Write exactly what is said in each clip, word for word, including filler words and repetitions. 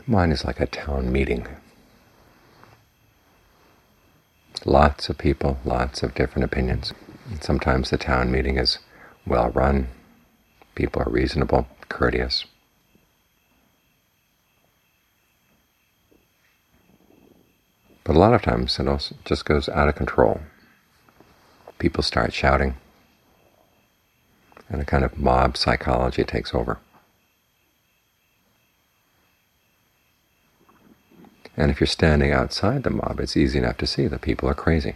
Mind is like a town meeting. Lots of people, lots of different opinions. And sometimes the town meeting is well run, people are reasonable, courteous. But a lot of times it also just goes out of control. People start shouting, and a kind of mob psychology takes over. And if you're standing outside the mob, it's easy enough to see that people are crazy.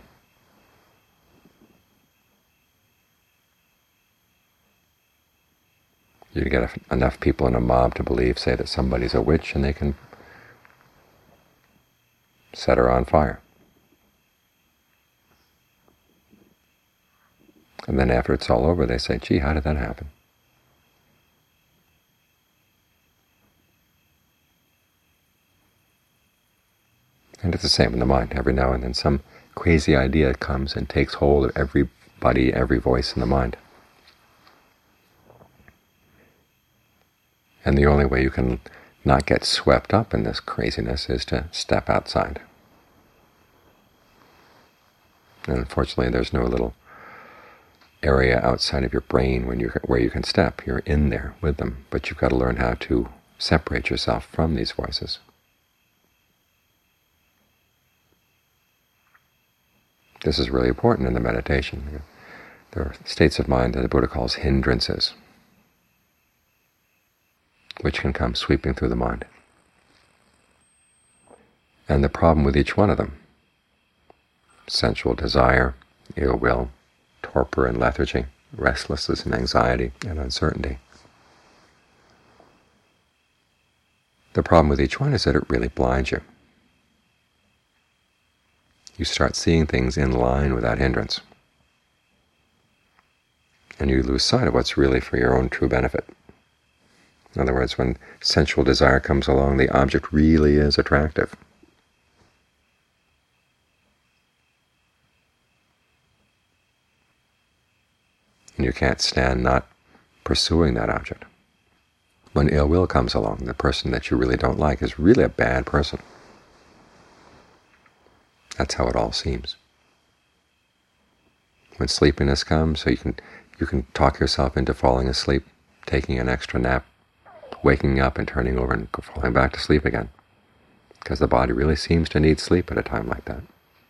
You get enough people in a mob to believe, say, that somebody's a witch, and they can set her on fire. And then after it's all over, they say, gee, how did that happen? And it's the same in the mind. Every now and then some crazy idea comes and takes hold of everybody, every voice in the mind. And the only way you can not get swept up in this craziness is to step outside. And unfortunately, there's no little area outside of your brain when you where you can step. You're in there with them, but you've got to learn how to separate yourself from these voices. This is really important in the meditation. There are states of mind that the Buddha calls hindrances, which can come sweeping through the mind. And the problem with each one of them, sensual desire, ill will, torpor and lethargy, restlessness and anxiety and uncertainty. The problem with each one is that it really blinds you. You start seeing things in line with that hindrance, and you lose sight of what's really for your own true benefit. In other words, when sensual desire comes along, the object really is attractive. And you can't stand not pursuing that object. When ill will comes along, the person that you really don't like is really a bad person. That's how it all seems. When sleepiness comes, so you can you can talk yourself into falling asleep, taking an extra nap, waking up and turning over and falling back to sleep again, because the body really seems to need sleep at a time like that.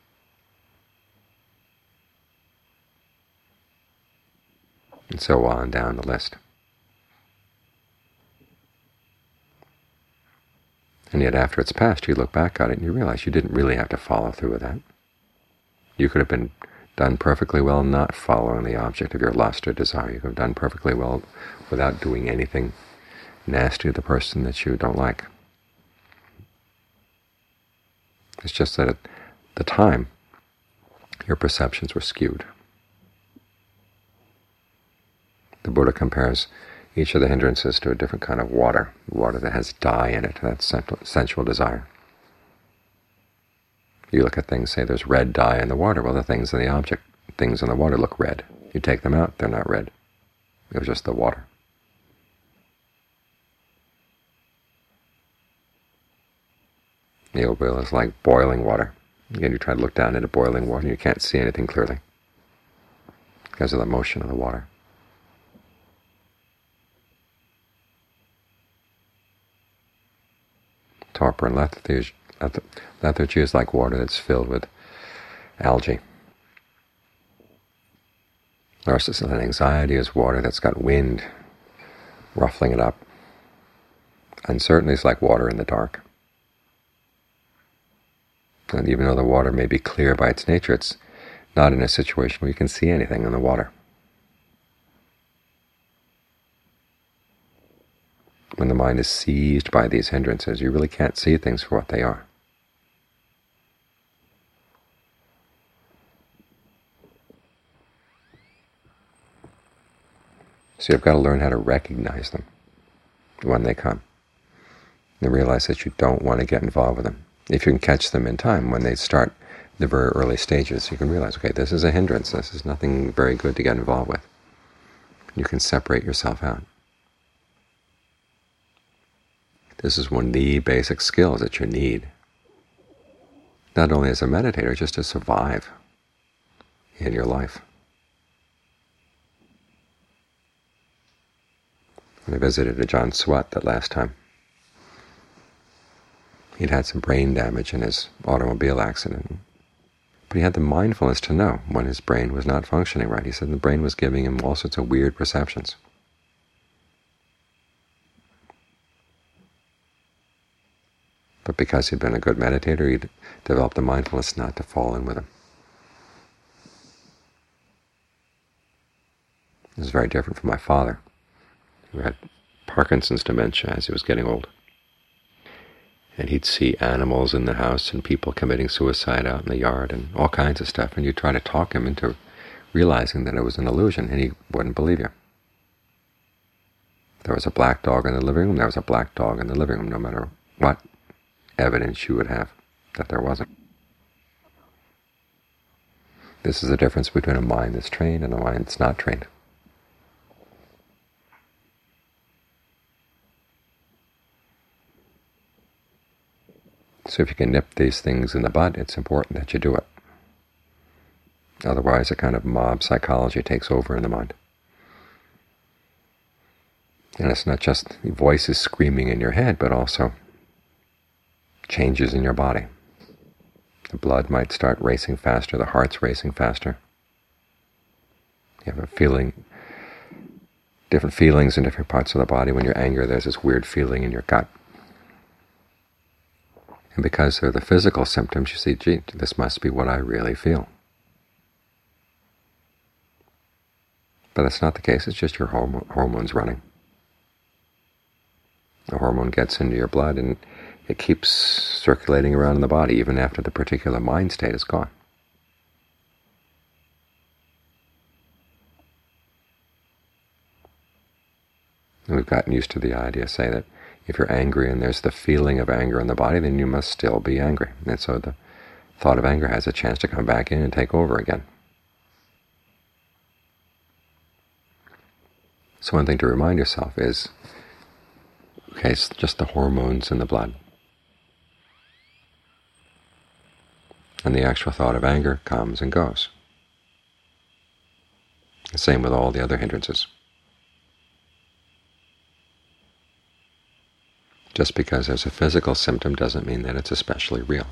And so on down the list. And yet after it's passed, you look back at it and you realize you didn't really have to follow through with that. You could have been done perfectly well not following the object of your lust or desire. You could have done perfectly well without doing anything nasty to the person that you don't like. It's just that at the time, your perceptions were skewed. The Buddha compares each of the hindrances to a different kind of water, water that has dye in it, that's sensual desire. You look at things, say there's red dye in the water, well the things in the object, things in the water look red. You take them out, they're not red. It was just the water. The ill will is like boiling water. Again, you try to look down into boiling water and you can't see anything clearly because of the motion of the water. Torpor and lethargy, lethargy is like water that's filled with algae. Restlessness and anxiety is water that's got wind ruffling it up. Uncertainty is like water in the dark. And even though the water may be clear by its nature, it's not in a situation where you can see anything in the water. When the mind is seized by these hindrances, you really can't see things for what they are. So you've got to learn how to recognize them when they come, and realize that you don't want to get involved with them. If you can catch them in time, when they start the very early stages, you can realize, okay, this is a hindrance, this is nothing very good to get involved with. You can separate yourself out. This is one of the basic skills that you need, not only as a meditator, just to survive in your life. When I visited a John Swett that last time, he'd had some brain damage in his automobile accident, but he had the mindfulness to know when his brain was not functioning right. He said the brain was giving him all sorts of weird perceptions. But because he'd been a good meditator, he'd developed the mindfulness not to fall in with him. This is very different from my father, who had Parkinson's dementia as he was getting old. And he'd see animals in the house and people committing suicide out in the yard and all kinds of stuff, and you'd try to talk him into realizing that it was an illusion, and he wouldn't believe you. There was a black dog in the living room, there was a black dog in the living room, no matter what evidence you would have that there wasn't. This is the difference between a mind that's trained and a mind that's not trained. So if you can nip these things in the bud, it's important that you do it. Otherwise, a kind of mob psychology takes over in the mind. And it's not just voices screaming in your head, but also changes in your body. The blood might start racing faster, the heart's racing faster. You have a feeling, different feelings in different parts of the body. When you're angry, there's this weird feeling in your gut. And because they're the physical symptoms, you see, gee, this must be what I really feel. But that's not the case. It's just your horm- hormones running. The hormone gets into your blood and it keeps circulating around in the body even after the particular mind state is gone. And we've gotten used to the idea, say, that if you're angry and there's the feeling of anger in the body, then you must still be angry. And so the thought of anger has a chance to come back in and take over again. So one thing to remind yourself is, okay, it's just the hormones in the blood. And the actual thought of anger comes and goes. The same with all the other hindrances. Just because there's a physical symptom doesn't mean that it's especially real.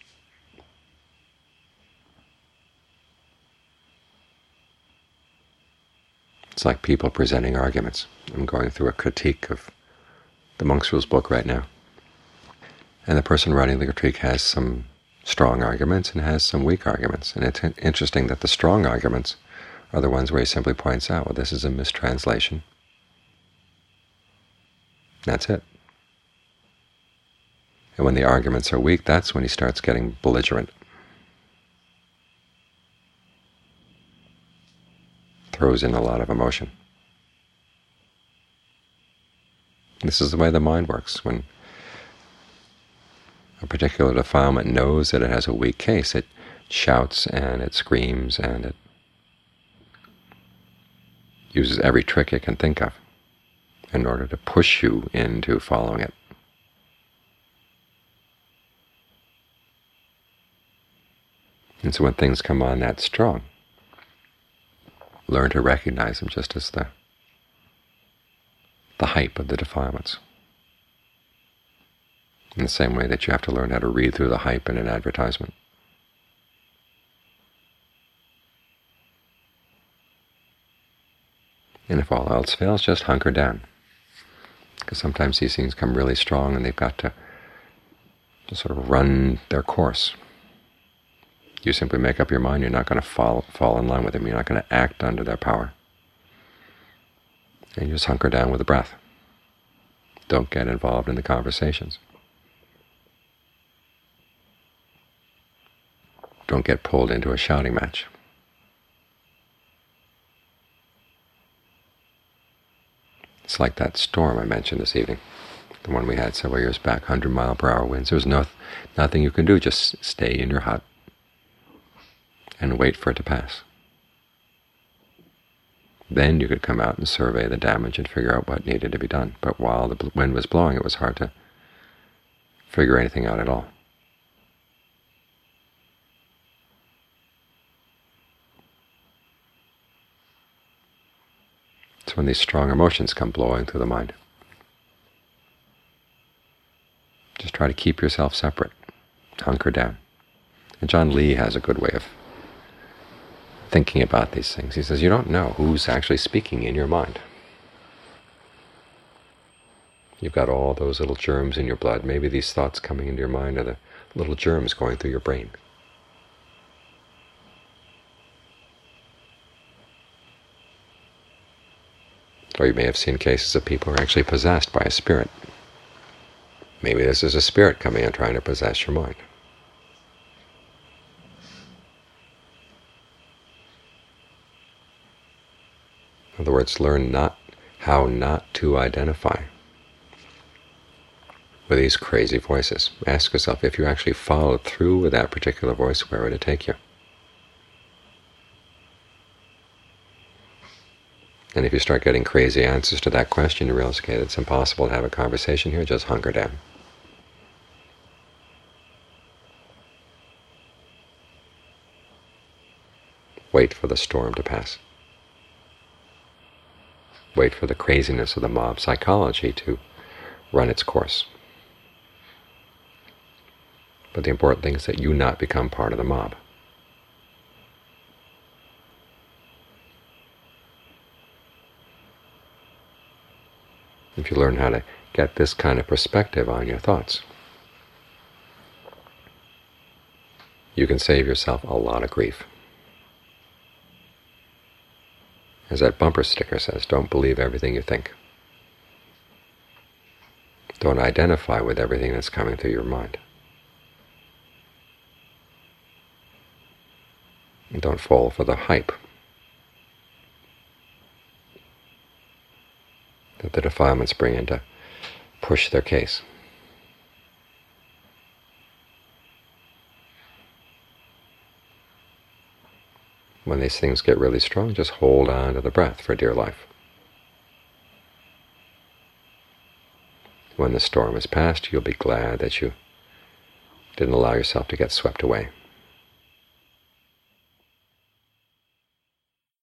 It's like people presenting arguments. I'm going through a critique of the Monk's Rules book right now. And the person writing the critique has some strong arguments and has some weak arguments. And it's interesting that the strong arguments are the ones where he simply points out, well, this is a mistranslation. That's it. And when the arguments are weak, that's when he starts getting belligerent. Throws in a lot of emotion. This is the way the mind works. When a particular defilement knows that it has a weak case, it shouts and it screams and it uses every trick it can think of in order to push you into following it. And so when things come on that strong, learn to recognize them just as the, the hype of the defilements. In the same way that you have to learn how to read through the hype in an advertisement. And if all else fails, just hunker down. Because sometimes these things come really strong and they've got to just sort of run their course. You simply make up your mind you're not going to fall, fall in line with them. You're not going to act under their power. And you just hunker down with the breath. Don't get involved in the conversations. Don't get pulled into a shouting match. It's like that storm I mentioned this evening, the one we had several years back, one hundred mile per hour winds. There was no, nothing you can do, just stay in your hut and wait for it to pass. Then you could come out and survey the damage and figure out what needed to be done. But while the wind was blowing, it was hard to figure anything out at all. It's when these strong emotions come blowing through the mind. Just try to keep yourself separate. Hunker down. And John Lee has a good way of thinking about these things. He says, you don't know who's actually speaking in your mind. You've got all those little germs in your blood. Maybe these thoughts coming into your mind are the little germs going through your brain. Or you may have seen cases of people who are actually possessed by a spirit. Maybe this is a spirit coming and trying to possess your mind. In other words, learn not how not to identify with these crazy voices. Ask yourself, if you actually followed through with that particular voice, where would it take you? And if you start getting crazy answers to that question, you realize, okay, it's impossible to have a conversation here, just hunker down. Wait for the storm to pass. Wait for the craziness of the mob psychology to run its course. But the important thing is that you not become part of the mob. If you learn how to get this kind of perspective on your thoughts, you can save yourself a lot of grief. As that bumper sticker says, don't believe everything you think. Don't identify with everything that's coming through your mind. And don't fall for the hype that the defilements bring in to push their case. When these things get really strong, just hold on to the breath for dear life. When the storm is past, you'll be glad that you didn't allow yourself to get swept away.